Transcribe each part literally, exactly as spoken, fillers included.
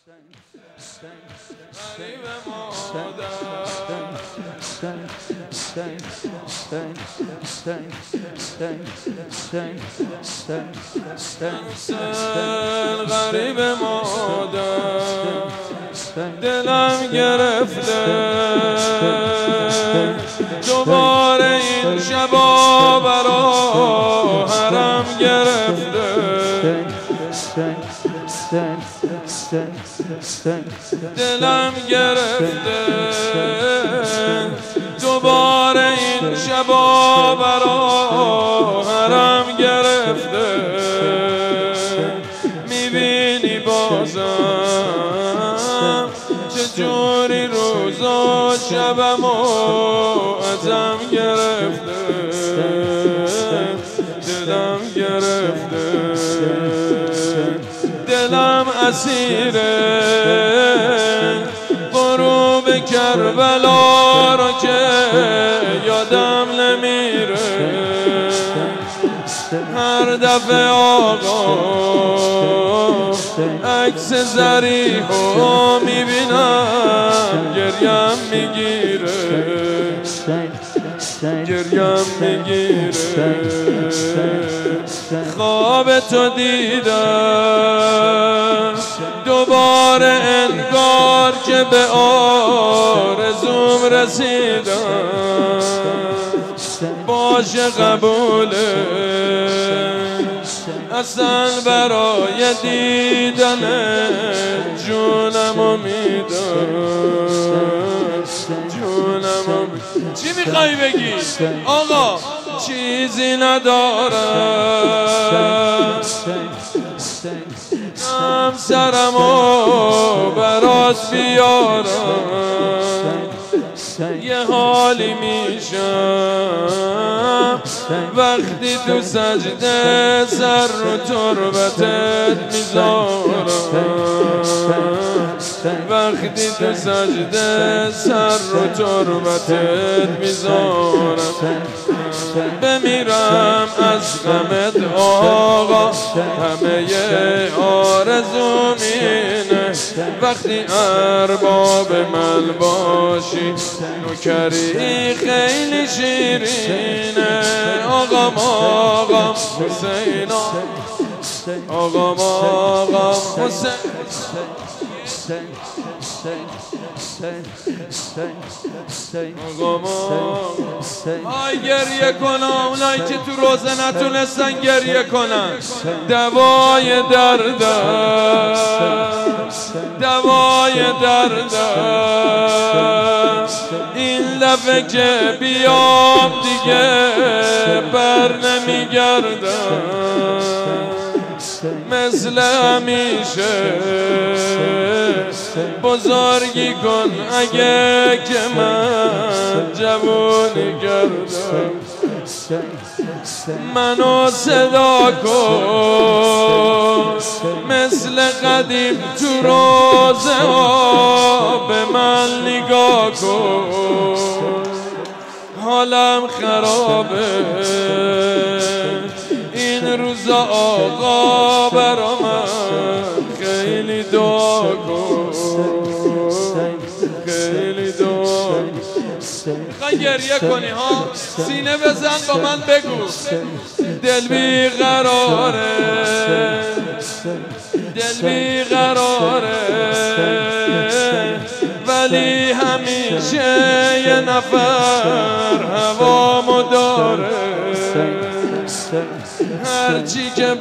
غریب مادر غریب مادر دلم گرفته دوباره این شبا برا حرم گرفته دلم گرفته دوباره این شبا برا حرم گرفته میبینی بازم چجوری روز و شبمو ازم گرفته دلم گرفته دلم اسیره غروب کربلا رو که یادم نمیره هر دفعه آقا عکس ضریحو میبینم گریم میگیره گریم میگیره خواب تو دیدم دوباره انگار که به آرزوم رسیدم باشه قبوله اصلا برای دیدن جونمو میدم جونمو میدم چی میخوایی بگی؟ آقا چیزی ندارم همسرمو برات بیارم یه حالی میشم وقتی تو سجده سر رو تربتت میذارم وقتی تو سجده سر رو تربتت میذارم بمیرم از غمت آقا همه آرزوم اینه وقتی ارباب من باشی نوکری خیلی شیرینه آقام آقام حسین آقام آقام حسین آی گریه کنم اونایی که تو روزه نتونستن گریه کنن دوای دردم دوای دردم این دفعه که بیام دیگه بر نمیگردم مثل همیشه بزرگی کن اگه که من جوونی کردم منو صدا کن مثل قدیم تو روزه ها به من نگاه کن حالم خرابه این روزا آقا برا من خیلی دعا کن خیلی دعا میخوای گریه کنی ها سینه بزن با من بگو دل بی قراره دل بی قراره ولی همیشه یه نفر هوامو داره هرچی که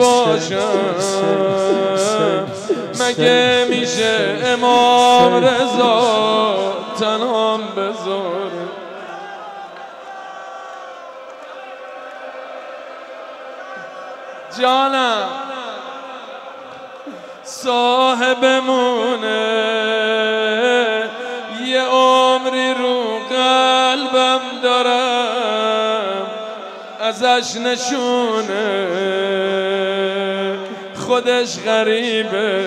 باشم مگه میشه امام رضا تنهام بذاره جانم صاحبمونه یه عمری رو قلبم دارم ازش نشونه خودش غریبه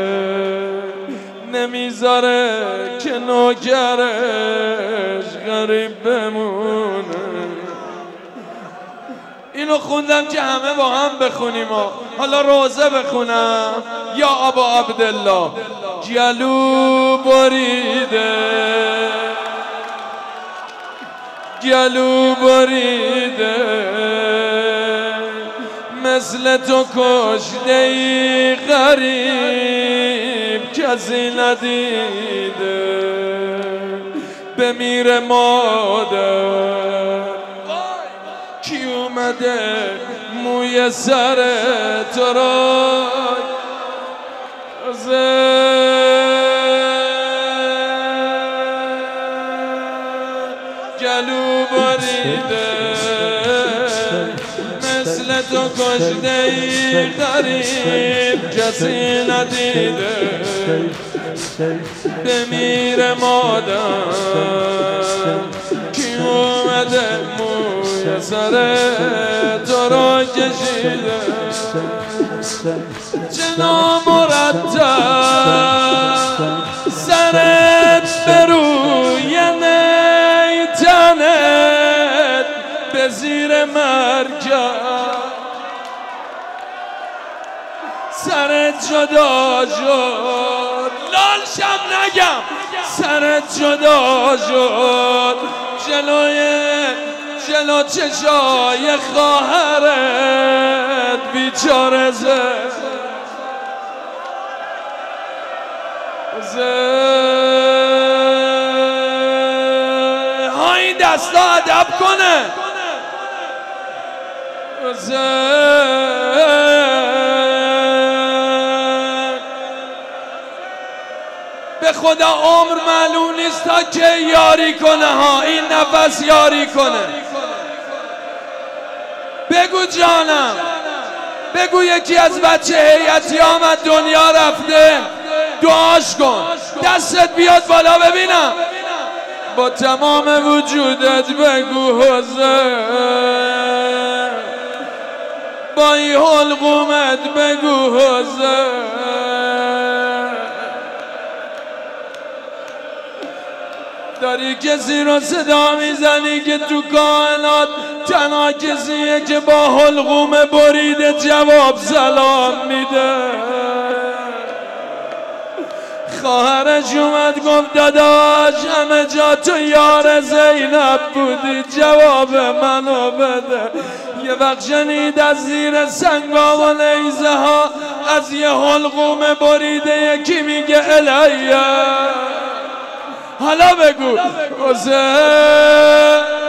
نمیذاره که نوکرش غریب بمونه اینو خوندم که همه با هم بخونیم و حالا روزه بخونم یا ابا عبدالله گلو بریده گلو بریده مثل تو کشته ای غریب کسی ندیده بمیره مادر کی اومده موی سر تو را گلو بریده مثل تو کشته ای غریب کسی ندیده بمیره مادر کی اومده موی سر تو را کشیده چه نامرتب سرت به روی نیتنت به زیر مرکب سرت جدا شد لال شم نگم سرت جدا شد جلوی جلو چشای خواهرت بیچاره زد ها این دستا ادب کنه به خدا عمر معلوم نیست تا که یاری کنه ها این نفس یاری کنه بگو جانم بگو یکی از بچه هیئتی آمد دنیا رفته دعاش کن دستت بیاد بالا ببینم با تمام وجودت بگو حسین با این حلقومت بگو حسین داری کسی رو صدا میزنی که تو کائنات تنها کسیه که با حلقوم بریده جواب سلام میده خواهرش اومد گفت داداش همه جا تو یار زینب بودی جواب منو بده یه وقت شنید از زیر سنگا و نیزه ها از یه حلقوم بریده یکی میگه الیه حالا بگو حسین